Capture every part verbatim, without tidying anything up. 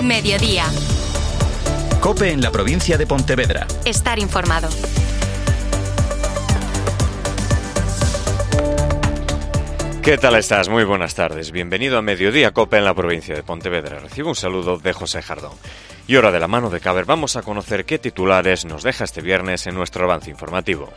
Mediodía. COPE en la provincia de Pontevedra. Estar informado. ¿Qué tal estás? Muy buenas tardes. Bienvenido a Mediodía COPE en la provincia de Pontevedra. Recibo un saludo de José Jardón. Y ahora, de la mano de Caber, vamos a conocer qué titulares nos deja este viernes en nuestro avance informativo.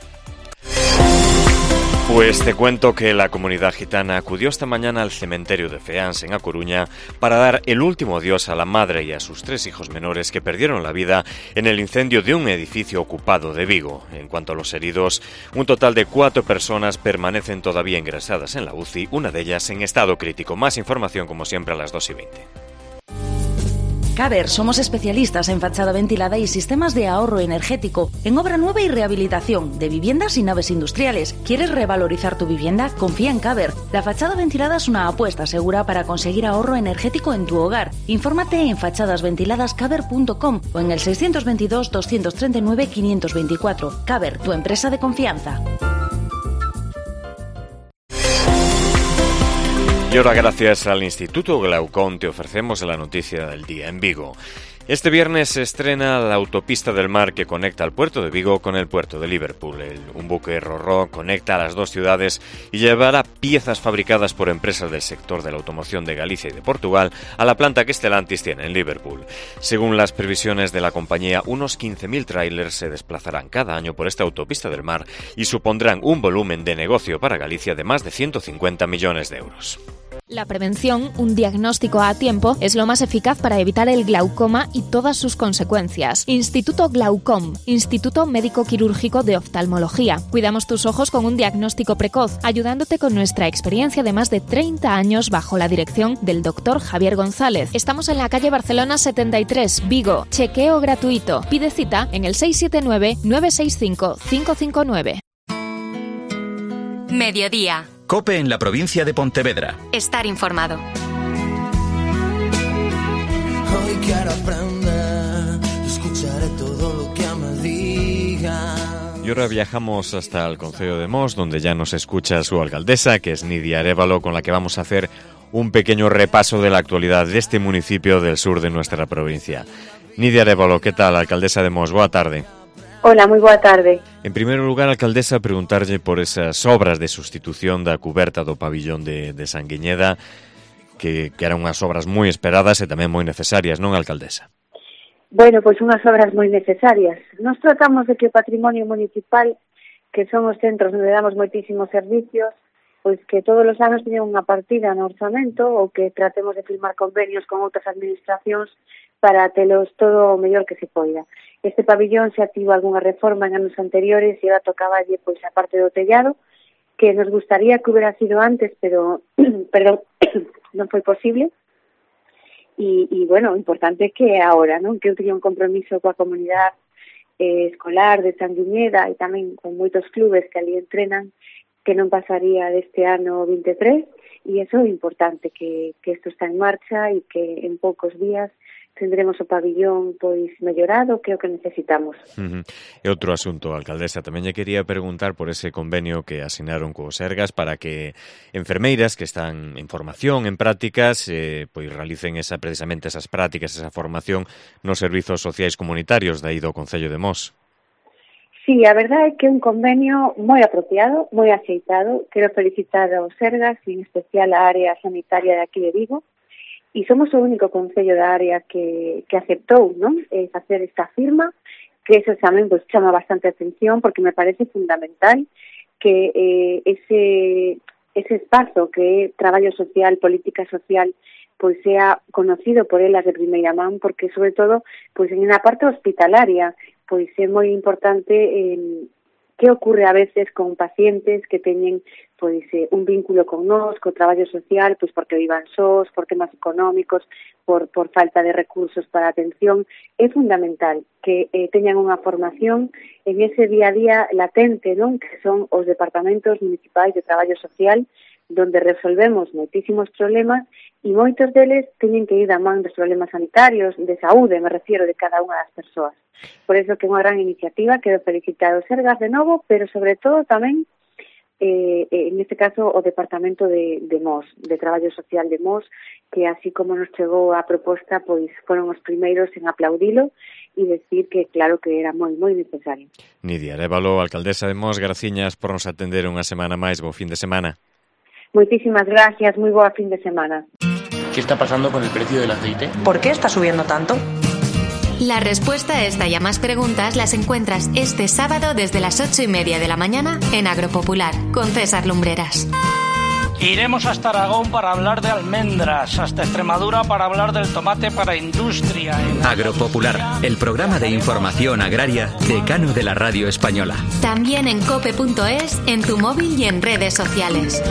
Pues te cuento que la comunidad gitana acudió esta mañana al cementerio de Feáns, en A Coruña, para dar el último adiós a la madre y a sus tres hijos menores que perdieron la vida en el incendio de un edificio ocupado de Vigo. En cuanto a los heridos, un total de cuatro personas permanecen todavía ingresadas en la U C I, una de ellas en estado crítico. Más información, como siempre, a las dos y veinte. Caber, somos especialistas en fachada ventilada y sistemas de ahorro energético, en obra nueva y rehabilitación de viviendas y naves industriales. ¿Quieres revalorizar tu vivienda? Confía en Caber. La fachada ventilada es una apuesta segura para conseguir ahorro energético en tu hogar. Infórmate en fachadas ventiladas caber punto com o en el seiscientos veintidós, doscientos treinta y nueve, quinientos veinticuatro. Caber, tu empresa de confianza. Y ahora, gracias al Instituto Glaucón, te ofrecemos la noticia del día en Vigo. Este viernes se estrena la autopista del mar que conecta el puerto de Vigo con el puerto de Liverpool. El, un buque Ro-Ro conecta a las dos ciudades y llevará piezas fabricadas por empresas del sector de la automoción de Galicia y de Portugal a la planta que Stellantis tiene en Liverpool. Según las previsiones de la compañía, unos quince mil tráilers se desplazarán cada año por esta autopista del mar y supondrán un volumen de negocio para Galicia de más de ciento cincuenta millones de euros. La prevención, un diagnóstico a tiempo, es lo más eficaz para evitar el glaucoma y todas sus consecuencias. Instituto Glaucom, Instituto Médico Quirúrgico de Oftalmología. Cuidamos tus ojos con un diagnóstico precoz, ayudándote con nuestra experiencia de más de treinta años bajo la dirección del doctor Javier González. Estamos en la calle Barcelona setenta y tres, Vigo. Chequeo gratuito. Pide cita en el seis siete nueve, nueve seis cinco, cinco cinco nueve. Mediodía. COPE en la provincia de Pontevedra. Estar informado. Hoy quiero aprender, escucharé todo lo que me digan. Y ahora viajamos hasta el concello de Mos, donde ya nos escucha su alcaldesa, que es Nidia Arévalo, con la que vamos a hacer un pequeño repaso de la actualidad de este municipio del sur de nuestra provincia. Nidia Arévalo, ¿qué tal, alcaldesa de Mos? Boa tarde. Hola, moi boa tarde. En primeiro lugar, alcaldesa, preguntarlle por esas obras de sustitución da cuberta do pabillón de, de Sanguiñeda, que, que eran unhas obras moi esperadas e tamén moi necesarias, non, alcaldesa? Bueno, pois unhas obras moi necesarias. Nos tratamos de que o patrimonio municipal, que son os centros onde damos moitísimos servicios, pois que todos os anos teñen unha partida no orzamento ou que tratemos de firmar convenios con outras administracións para telos todo o mellor que se poida. Este pabillón se activou algunha reforma en anos anteriores e ahora tocaballe pois a parte do tellado, que nos gustaría que hubiera sido antes, pero perdón, non foi posible. E, e bueno, importante que ahora, non? Que eu teña un compromiso coa comunidade eh, escolar de Sanguiñeda e tamén con moitos clubes que ali entrenan, que non pasaría deste ano veintitrés, e iso é importante, que, que isto está en marcha e que en poucos días tendremos o pabillón pois mellorado, que é o que necesitamos. Uh-huh. E outro asunto, alcaldesa, tamén lle quería preguntar por ese convenio que asinaron co Sergas para que enfermeiras que están en formación, en prácticas, eh, pois realicen esa precisamente esas prácticas, esa formación nos servizos sociais comunitarios de aí do Concello de Mos. Sí, a verdade é que é un convenio moi apropiado, moi aceitado. Quero felicitar ao Sergas, en especial a área sanitaria de aquí de Vigo, e somos o único concello da área que, que aceptou, non? Eh, facer esta firma, que eso tamén pues, chama bastante atención, porque me parece fundamental que eh, ese, ese espazo que é traballo social, política social, pois sea conocido por elas de primeira man, porque sobre todo pois en a parte hospitalaria pois é moi importante eh, que ocorre a veces con pacientes que teñen pois eh, un vínculo con nós, co traballo social, pois porque vivan sós, por temas económicos, por, por falta de recursos para a atención. É fundamental que eh, teñan unha formación en ese día a día latente, non? Que son os departamentos municipais de traballo social, donde resolvemos moitísimos problemas e moitos deles teñen que ir da man dos problemas sanitarios, de saúde, me refiero, de cada unha das persoas. Por eso que é unha gran iniciativa, quero felicitar os Sergas de novo, pero sobre todo tamén eh, en este caso o Departamento de, de Mos, de Traballo Social de Mos, que así como nos chegou a proposta, pois foron os primeiros en aplaudilo e decir que claro que era moi, moi necesario. Nidia Arévalo, alcaldesa de Mos, graciñas por nos atender unha semana máis. Bo fin de semana. Muchísimas gracias, muy buen fin de semana. ¿Qué está pasando con el precio del aceite? ¿Por qué está subiendo tanto? La respuesta a esta y a más preguntas las encuentras este sábado desde las ocho y media de la mañana en Agropopular con César Lumbreras. Iremos hasta Aragón para hablar de almendras, hasta Extremadura para hablar del tomate para industria. Agropopular, el programa de información agraria decano de la radio española. También en cope punto es, en tu móvil y en redes sociales.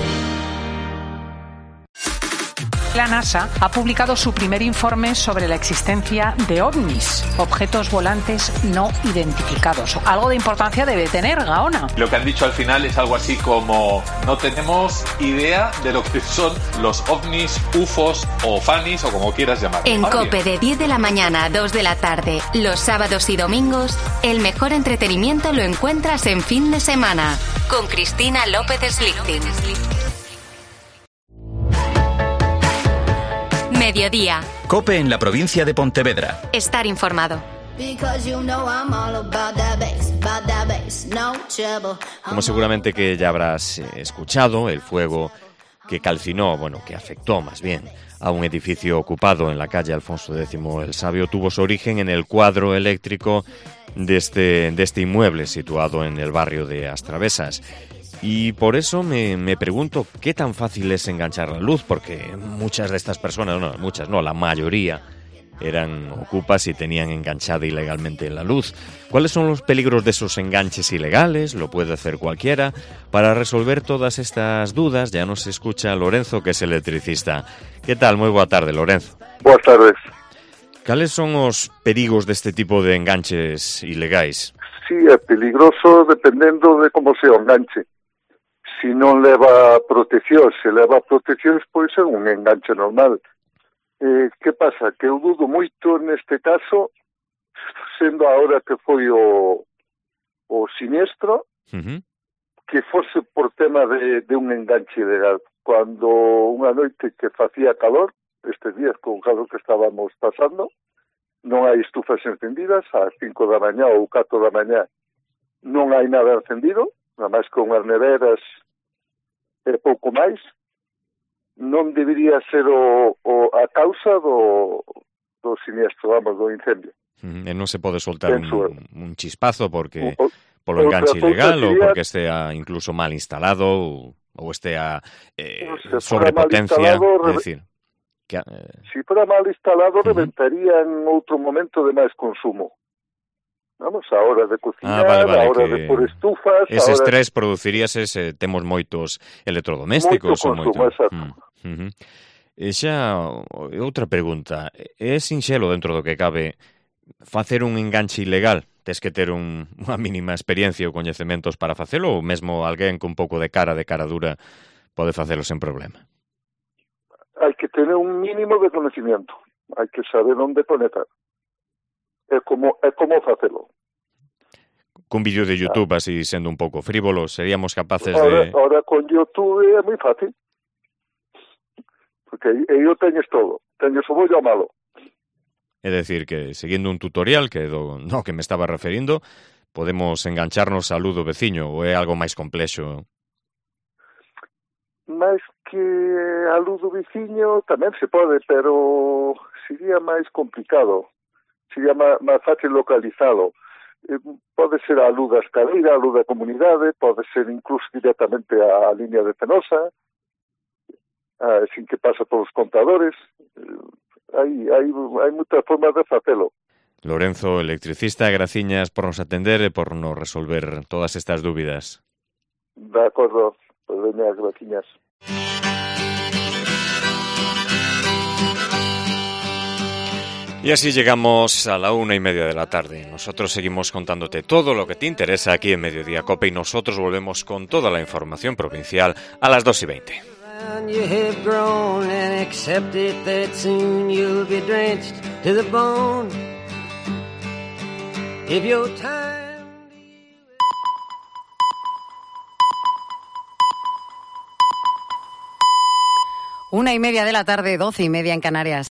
La NASA ha publicado su primer informe sobre la existencia de ovnis, objetos volantes no identificados. Algo de importancia debe tener, Gaona. Lo que han dicho al final es algo así como: no tenemos idea de lo que son los ovnis, ufos o fanis o como quieras llamarlo. En Ahora COPE bien, de diez de la mañana a dos de la tarde, los sábados y domingos, el mejor entretenimiento lo encuentras en fin de semana con Cristina López Slichting. Mediodía. COPE en la provincia de Pontevedra. Estar informado. Como seguramente que ya habrás escuchado, el fuego que calcinó, bueno, que afectó más bien a un edificio ocupado en la calle Alfonso X el Sabio tuvo su origen en el cuadro eléctrico de este, de este inmueble situado en el barrio de Astravesas. Y por eso me, me pregunto qué tan fácil es enganchar la luz, porque muchas de estas personas, no, muchas no, la mayoría eran ocupas y tenían enganchada ilegalmente la luz. ¿Cuáles son los peligros de esos enganches ilegales? ¿Lo puede hacer cualquiera? Para resolver todas estas dudas ya nos escucha Lorenzo, que es electricista. ¿Qué tal? Moi boa tarde, Lorenzo. Boas tardes. Cales son os perigos deste tipo de enganches ilegais? Sí, é peligroso dependendo de como se o enganche. Si non leva protección, se leva protección, pois é un enganche normal. Eh, que pasa? Que eu dudo moito neste caso, sendo ahora que foi o, o siniestro, uh-huh. que fose por tema de, de un enganche ilegal. Cando unha noite que facía calor, estes días con o calor que estábamos pasando, non hai estufas encendidas, ás cinco da mañá ou catro da mañá non hai nada encendido, nada máis con as neveras e pouco máis, non debería ser o, o, a causa do, do siniestro, vamos, do incendio. Uh-huh. E non se pode soltar un, un chispazo porque o, polo enganche ilegal ou porque estea incluso mal instalado ou, ou estea eh, sobrepotencia, é dicir... Que, eh... Si fora mal instalado, uh-huh. reventaría en outro momento de máis consumo. Vamos, a hora de cocinar, ah, vale, vale, a hora de por estufas... Ese hora... estrés produciríase se temos moitos electrodomésticos. Moito consumo, moito... exacto. Mm, uh-huh. E xa, outra pregunta. É sinxelo dentro do que cabe facer un enganche ilegal? Tes que ter un, unha mínima experiencia ou coñecementos para facelo ou mesmo alguén con un pouco de cara, de cara dura, pode facelo sen problema? Hai que tener un mínimo de conocimiento. Hai que saber onde conectar. É como, é como facelo. Cun vídeo de YouTube, ah. así, sendo un pouco frívolo, seríamos capaces ahora, de... Ahora con YouTube é moi fácil. Porque eu teñes todo. Teñes o bo e o malo. É dicir, que seguindo un tutorial, que do no que me estaba referindo, podemos engancharnos a luz do veciño, ou é algo máis complexo? Máis que a luz do veciño tamén se pode, pero sería máis complicado. Sería máis, máis fácil localizalo. Eh, pode ser a luz da escaleira, a luz da comunidade, pode ser incluso directamente a, a línea de Fenosa, a, sin que pasa polos contadores. Eh, hai, hai, hai moitas formas de facelo. Lorenzo, electricista, graciñas por nos atender e por nos resolver todas estas dúbidas. De acordo, pues veñas, graciñas. Y así llegamos a la una y media de la tarde. Nosotros seguimos contándote todo lo que te interesa aquí en Mediodía Cope y nosotros volvemos con toda la información provincial a las dos y veinte. Una y media de la tarde, doce y media en Canarias.